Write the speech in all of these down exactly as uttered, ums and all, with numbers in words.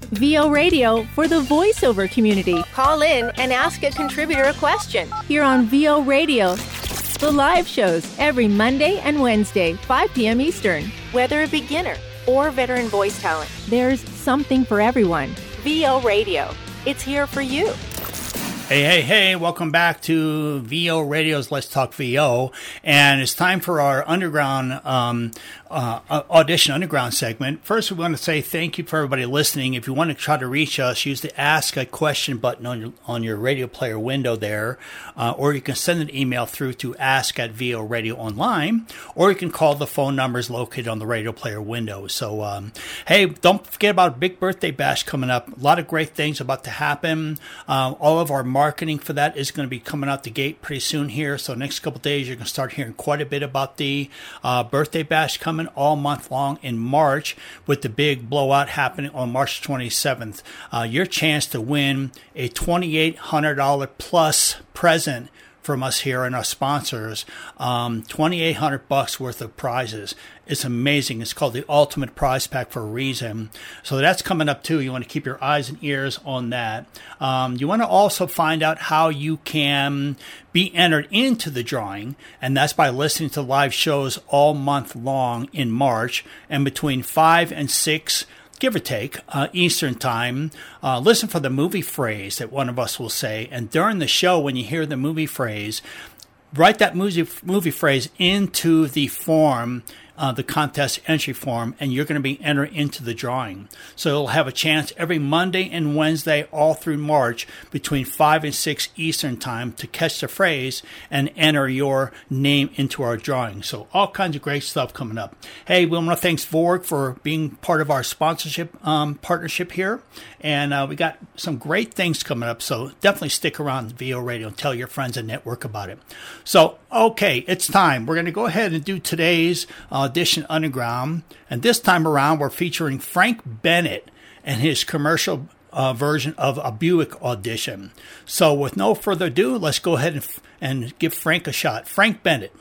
V O Radio for the voiceover community. Call in and ask a contributor a question. Here on V O Radio, the live shows every Monday and Wednesday, five p.m. Eastern. Whether a beginner or veteran voice talent, there's something for everyone. V O Radio. It's here for you. Hey, hey, hey, welcome back to V O Radio's Let's Talk V O. And it's time for our underground um, uh, audition underground segment. First, we want to say thank you for everybody listening. If you want to try to reach us, use the Ask a Question button on your, on your radio player window there. Uh, or you can send an email through to ask at V O Radio Online. Or you can call the phone numbers located on the radio player window. So, um, hey, don't forget about Big Birthday Bash coming up. A lot of great things about to happen. Uh, all of our marketing for that is going to be coming out the gate pretty soon here. So next couple of days, you're going to start hearing quite a bit about the uh, Birthday Bash coming all month long in March, with the big blowout happening on March twenty-seventh. Uh, your chance to win a twenty-eight hundred dollars plus present from us here and our sponsors, um, twenty-eight hundred bucks worth of prizes. It's amazing. It's called the Ultimate Prize Pack for a reason. So that's coming up too. You want to keep your eyes and ears on that. Um, you want to also find out how you can be entered into the drawing, and that's by listening to live shows all month long in March, and between five and six, give or take, uh, Eastern time. Uh, listen for the movie phrase that one of us will say. And during the show, when you hear the movie phrase, write that movie, movie phrase into the form, uh, the contest entry form, and you're going to be entered into the drawing. So you'll have a chance every Monday and Wednesday all through March between five and six Eastern time to catch the phrase and enter your name into our drawing. So all kinds of great stuff coming up. Hey, we want to thank Vorg for being part of our sponsorship um, partnership here. And uh, we got some great things coming up. So definitely stick around V O Radio and tell your friends and network about it. So, okay, it's time. We're going to go ahead and do today's Audition Underground. And this time around, we're featuring Frank Bennett and his commercial uh, version of a Buick audition. So with no further ado, let's go ahead and, and give Frank a shot. Frank Bennett.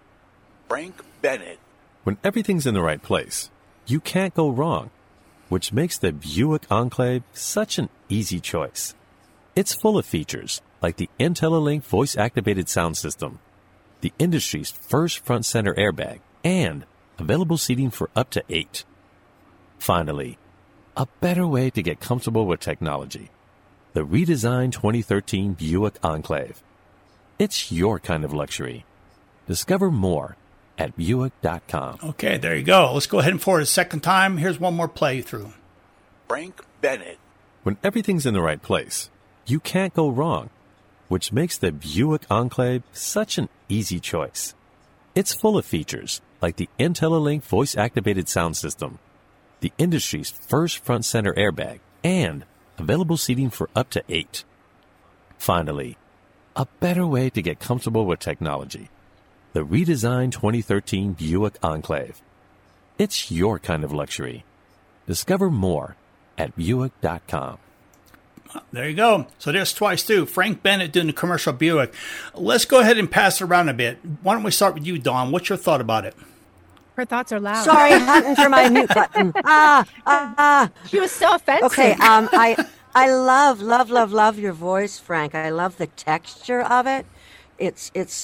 Frank Bennett. When everything's in the right place, you can't go wrong, which makes the Buick Enclave such an easy choice. It's full of features like the IntelliLink voice-activated sound system, the industry's first front center airbag, and available seating for up to eight. Finally, a better way to get comfortable with technology. The redesigned twenty thirteen Buick Enclave. It's your kind of luxury. Discover more at Buick dot com. Okay, there you go. Let's go ahead and forward a second time. Here's one more playthrough. Frank Bennett. When everything's in the right place, you can't go wrong, which makes the Buick Enclave such an easy choice. It's full of features like the IntelliLink voice-activated sound system, the industry's first front center airbag, and available seating for up to eight. Finally, a better way to get comfortable with technology. The redesigned twenty thirteen Buick Enclave. It's your kind of luxury. Discover more at Buick dot com. There you go. So there's twice, too. Frank Bennett doing the commercial Buick. Let's go ahead and pass it around a bit. Why don't we start with you, Dawn? What's your thought about it? Her thoughts are loud. Sorry, hunting for my mute button. Ah, ah, ah. She was so offensive. Okay, um, I, I love, love, love, love your voice, Frank. I love the texture of it. It's, it's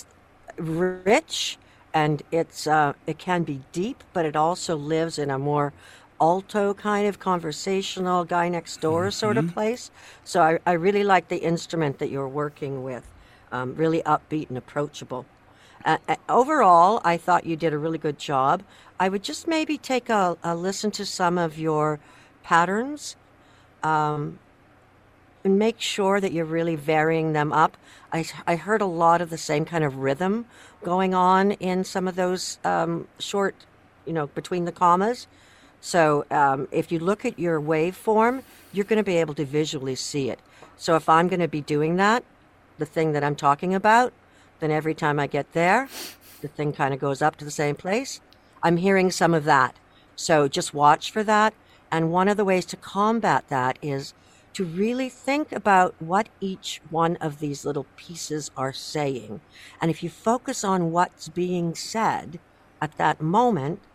rich, and it's, uh, it can be deep, but it also lives in a more alto kind of conversational guy next door mm-hmm. sort of place. So I, I really like the instrument that you're working with. Um, really upbeat and approachable. Uh, uh, overall, I thought you did a really good job. I would just maybe take a, a listen to some of your patterns um, and make sure that you're really varying them up. I, I heard a lot of the same kind of rhythm going on in some of those um, short, you know, between the commas. So um, if you look at your waveform, you're going to be able to visually see it. So if I'm going to be doing that, the thing that I'm talking about, then every time I get there, the thing kind of goes up to the same place. I'm hearing some of that. So just watch for that. And one of the ways to combat that is to really think about what each one of these little pieces are saying. And if you focus on what's being said at that moment,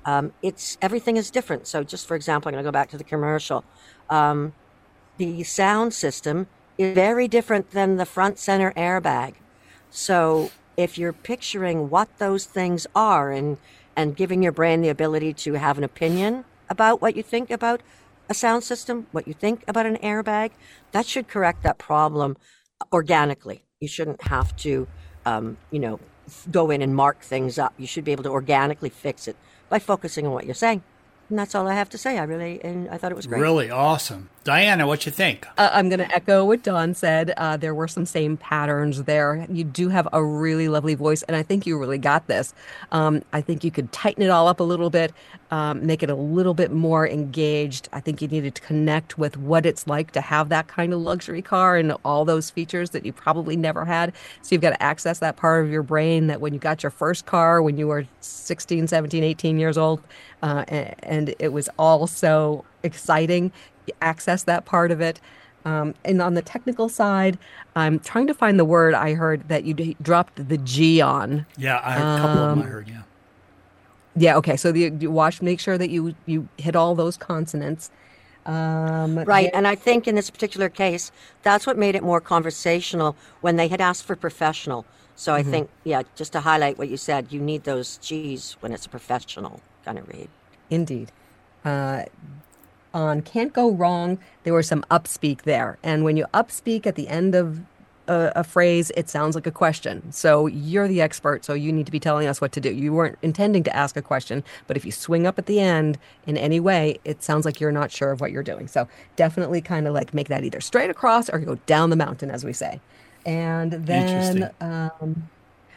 Um, it's everything is different. So, just for example, I'm going to go back to the commercial. Um, the sound system is very different than the front center airbag. So, if you're picturing what those things are and and giving your brain the ability to have an opinion about what you think about a sound system, what you think about an airbag, that should correct that problem organically. You shouldn't have to, um, you know, go in and mark things up. You should be able to organically fix it by focusing on what you're saying. And that's all I have to say. I really, and I thought it was great. Really awesome. Diana, what you think? Uh, I'm going to echo what Dawn said. Uh, there were some same patterns there. You do have a really lovely voice, and I think you really got this. Um, I think you could tighten it all up a little bit, um, make it a little bit more engaged. I think you needed to connect with what it's like to have that kind of luxury car and all those features that you probably never had. So you've got to access that part of your brain that when you got your first car, when you were sixteen, seventeen, eighteen years old, uh, and, and it was all so exciting. Access that part of it. Um, and on the technical side, I'm trying to find the word I heard that you d- dropped the G on. Yeah, I, a couple um, of them I heard, yeah. Yeah, okay. So the, you watch, make sure that you, you hit all those consonants. Um, Right, yeah. and I think in this particular case, that's what made it more conversational when they had asked for professional. So I Mm-hmm. think, yeah, just to highlight what you said, you need those G's when it's a professional kind of read. Indeed. Uh, on Can't Go Wrong, there was some upspeak there. And when you upspeak at the end of a, a phrase, it sounds like a question. So you're the expert, so you need to be telling us what to do. You weren't intending to ask a question, but if you swing up at the end in any way, it sounds like you're not sure of what you're doing. So definitely kind of like make that either straight across or go down the mountain, as we say. And then um,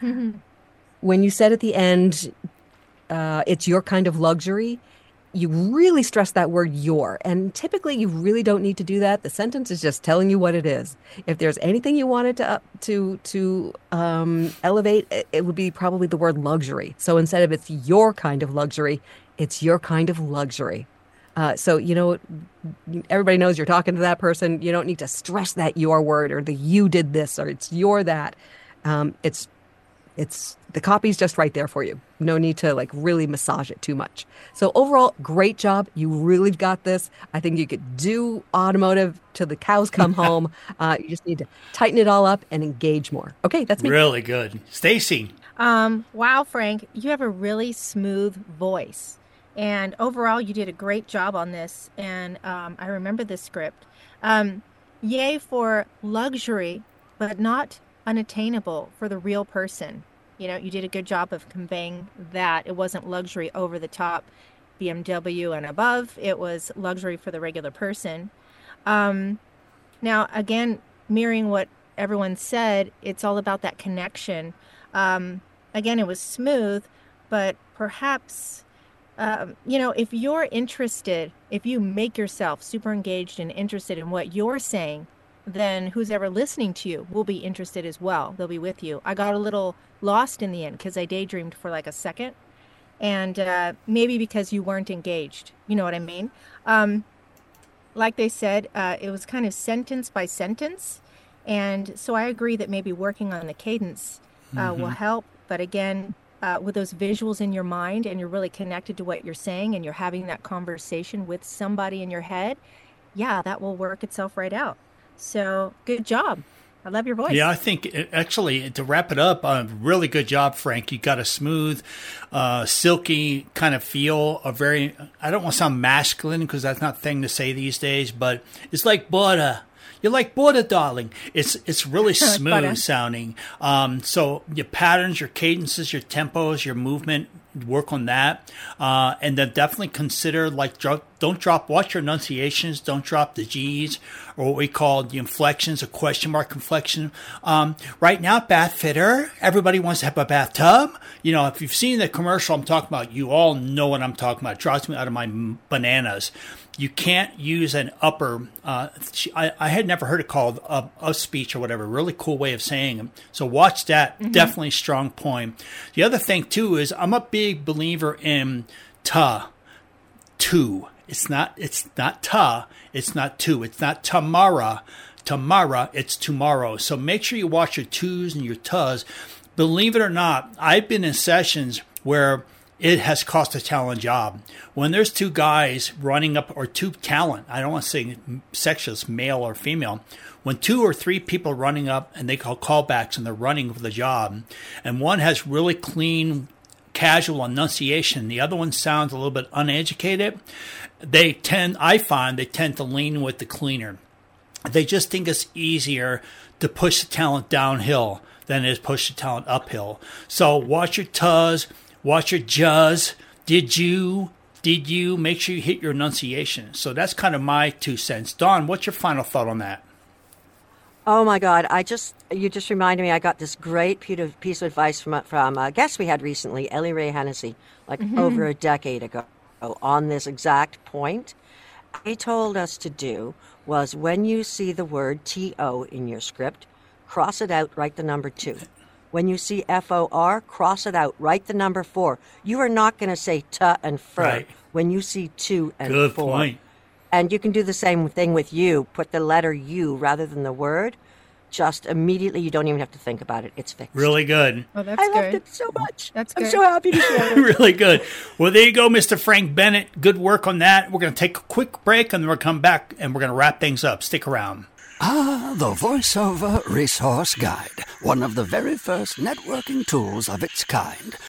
when you said at the end, uh, it's your kind of luxury, you really stress that word your. And typically you really don't need to do that. The sentence is just telling you what it is. If there's anything you wanted to to to um, elevate, it, it would be probably the word luxury. So instead of it's your kind of luxury, it's your kind of luxury. Uh, so, you know, everybody knows you're talking to that person. You don't need to stress that your word or the you did this or it's your that. Um, it's It's the copy's just right there for you. No need to like really massage it too much. So overall, great job. You really got this. I think you could do automotive till the cows come home. Uh, you just need to tighten it all up and engage more. Okay, that's me. Really good. Stacy. Um, wow, Frank, you have a really smooth voice. And overall, you did a great job on this. And um, I remember this script. Um, yay for luxury, but not unattainable for the real person. You know, you did a good job of conveying that it wasn't luxury over the top B M W and above. It was luxury for the regular person. Um, now, again, mirroring what everyone said, it's all about that connection. Um, again, it was smooth, but perhaps, um, you know, if you're interested, if you make yourself super engaged and interested in what you're saying, then who's ever listening to you will be interested as well. They'll be with you. I got a little lost in the end because I daydreamed for like a second. And uh, maybe because you weren't engaged. You know what I mean? Um, like they said, uh, it was kind of sentence by sentence. And so I agree that maybe working on the cadence uh, mm-hmm. will help. But again, uh, with those visuals in your mind and you're really connected to what you're saying and you're having that conversation with somebody in your head, yeah, that will work itself right out. So good job. I love your voice. Yeah, I think it, actually to wrap it up, uh, really good job, Frank. You got a smooth, uh, silky kind of feel. A very, I don't want to sound masculine because that's not a thing to say these days, but it's like butter. You're like butter, darling. It's it's really smooth sounding. Um, so your patterns, your cadences, your tempos, your movement, work on that. Uh, and then definitely consider, like, drop, don't drop, watch your enunciations. Don't drop the G's or what we call the inflections, a question mark inflection. Um, right now, bath fitter, everybody wants to have a bathtub. You know, if you've seen the commercial I'm talking about, you all know what I'm talking about. It drives me out of my bananas. You can't use an upper, uh, I, I had never heard it called a, a speech or whatever, really cool way of saying it. So watch that, mm-hmm. Definitely strong point. The other thing too is I'm a big believer in ta, to. It's not, it's not ta, it's not to, it's not tomorrow, tomorrow, it's tomorrow. So make sure you watch your twos and your tas. Believe it or not, I've been in sessions where it has cost a talent job. When there's two guys running up, or two talent, I don't want to say sexist, male or female, when two or three people are running up and they call callbacks and they're running for the job, and one has really clean, casual enunciation, the other one sounds a little bit uneducated, they tend, I find, they tend to lean with the cleaner. They just think it's easier to push the talent downhill than it is push the talent uphill. So watch your tuz, watch your juzz. Did you? Did you? Make sure you hit your enunciation. So that's kind of my two cents. Dawn, what's your final thought on that? Oh my God! I just you just reminded me. I got this great piece of advice from from a guest we had recently, Ellie Ray Hennessy, like mm-hmm. over a decade ago, on this exact point. He told us to do was when you see the word T O in your script, cross it out, write the number two. When you see F O R, cross it out, write the number four. You are not going to say T and fur right. when you see two and Good four. Point. And you can do the same thing with you. Put the letter U rather than the word. Just immediately, you don't even have to think about it. It's fixed. Really good. Oh, that's I good. loved it so much. That's I'm good. so happy to share it. Really good. Well, there you go, Mister Frank Bennett. Good work on that. We're going to take a quick break, and then we'll come back, and we're going to wrap things up. Stick around. Ah, the VoiceOver Resource Guide, one of the very first networking tools of its kind.